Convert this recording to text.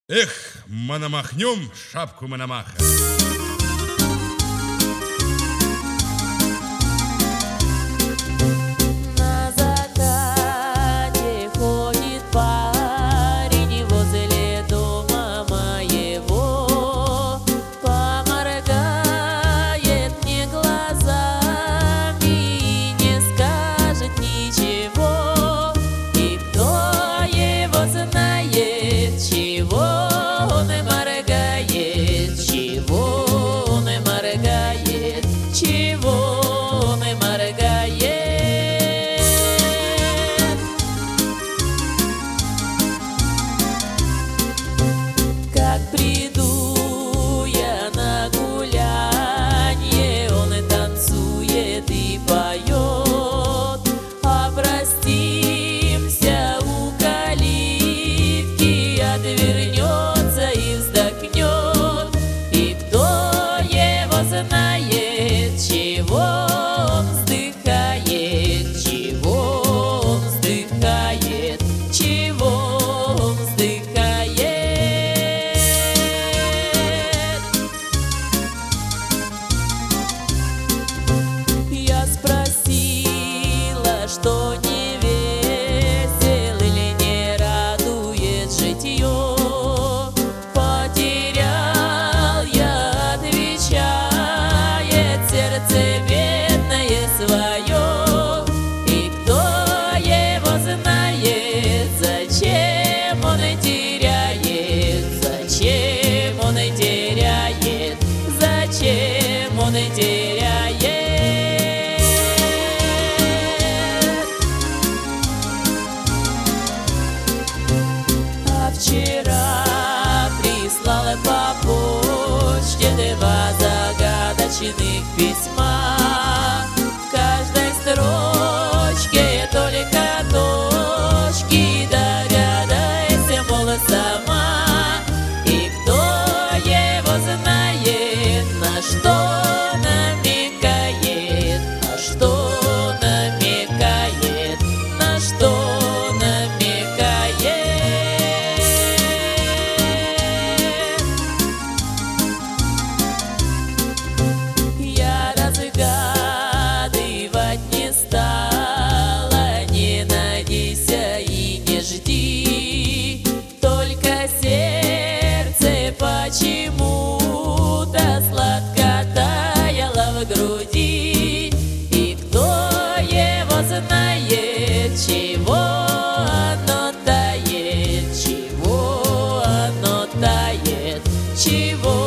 Эх, мономахнем шапку Мономаха. На закате ходит парень возле дома моего, поморгает мне глазами и не скажет ничего. И кто его знает, чего он моргает, чего он моргает, чего он моргает. Как приду я на гулянье, он и танцует и поет. А простимся у калитки, отвернется и вздохнет. И кто его знает, чего он вздыхает, чего он вздыхает, чего он вздыхает. Я спросила, что не весел или не радует житье. Потерял я, отвечает, сердце бедное свое. И кто его знает, зачем он теряет, зачем он теряет, зачем он теряет. А вчера прислала по почте два загадочных письма. В каждой строчке только точки, догадайся, мол, сама. И кто его знает, на что намекает, на что намекает, на что намекает. Я разгадывать не стала, не надейся и не жди. Только сердце почему-то сладко таяло в груди. И кто его знает, чего оно тает, чего оно тает, чего